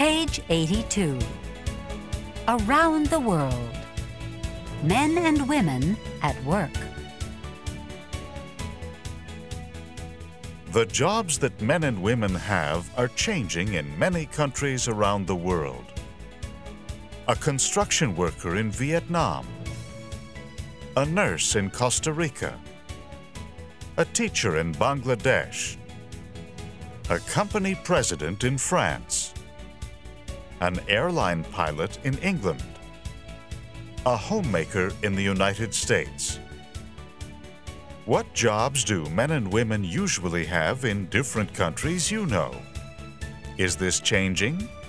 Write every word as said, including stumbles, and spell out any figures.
Page eighty-two. Around the world. Men and women at work. The jobs that men and women have are changing in many countries around the world. A construction worker in Vietnam, a nurse in Costa Rica, a teacher in Bangladesh, a company president in France, an airline pilot in England, a homemaker in the United States. What jobs do men and women usually have in different countries, you know? Is this changing?